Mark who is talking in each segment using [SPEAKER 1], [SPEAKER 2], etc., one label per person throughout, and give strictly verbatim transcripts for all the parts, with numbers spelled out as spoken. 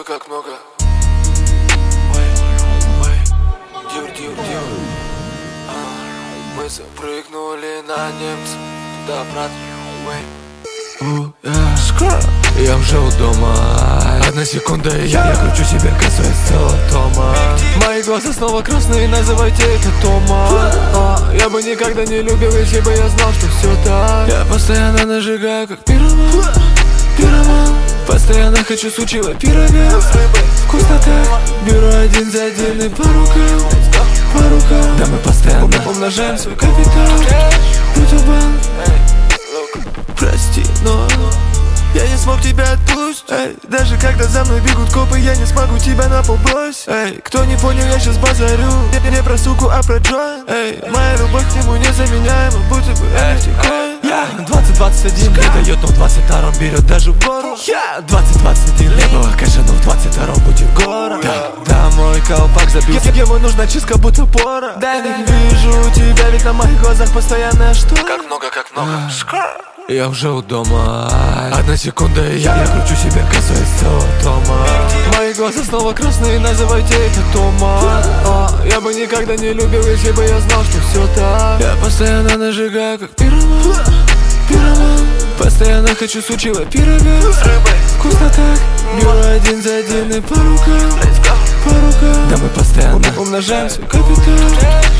[SPEAKER 1] как много. Ой, ой, дюр, дюр, дюр. А, мы запрыгнули на немца, туда обратно. Ой. Yeah. Я уже у дома. Одна секунда и я, я кручу себе, касаясь целого тома. Мои глаза снова красные, называйте это Тома. а, Я бы никогда не любил, если бы я знал, что все так. Я постоянно нажигаю, как пироман. Пироман. Постоянно хочу сучила пирога. Вкусно так. Беру один за один и по рукам. По рукам. Да мы постоянно умножаем свой капитал. Ютубан. Прости, но я не смог тебя отпустить. Эй, даже когда за мной бегут копы, я не смогу тебя на пол бросить. Эй, кто не понял, я сейчас базарю. Не, не про суку, а про Джоин. Эй, моя любовь к нему незаменяема, будто бы эн эф ти-коин. Я двадцать двадцать один не дает, но в двадцать втором берет даже гору. Я двадцать двадцать один не было кэша, но в двадцать втором будет гора. Да, да, мой колпак забился, ему нужна чистка, будто пора. Да, не вижу тебя, ведь на моих глазах постоянная штора. Как много, как много. Я уже у дома. Одна секунда и я, я кручу себя, касаясь целого тома. Мои глаза снова красные, называйте это Тома. а, Я бы никогда не любил, если бы я знал, что все так. Я постоянно нажигаю, как пироман. Пироман. Постоянно хочу сучила пирога. Вкусно так. Беру один за один и по рукам. По рукам. Да мы постоянно умножаем свой капитал.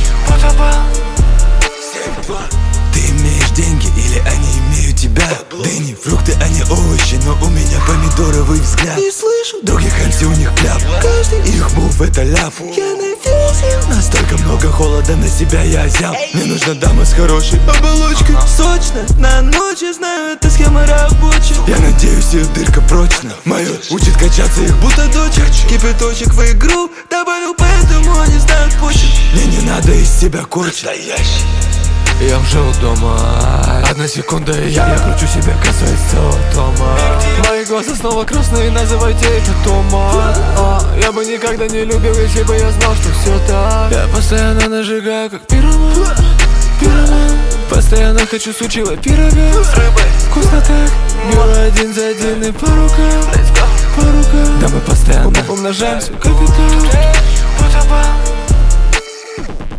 [SPEAKER 2] Ты имеешь деньги или они имеют тебя? Дыни, фрукты, а не овощи, но у меня помидоровый взгляд. Не слышу других эм си, у них кляп. Каждый их мув это ляп. Я на весе. Настолько много холода на себя я озяб. Мне нужна дама с хорошей оболочкой. Сочно, на ночь, я знаю, это схема рабочая. Я надеюсь, ее дырка прочна. Мое учит качаться их будто дочек. Кипяточек в игру добавил, поэтому они знают почек. Мне не надо из себя корчить.
[SPEAKER 1] Я уже у дома. Одна секунда и я, я кручу себя, касаясь целого тома. Мои глаза снова красные, называйте это Тома. а, Я бы никогда не любил, если бы я знал, что все так. Я постоянно нажигаю, как пироман. Пироман. Постоянно хочу сучила пирога. Вкусно так. Беру один за один и по рукам. По рукам. Да мы постоянно умножаем свой капитал.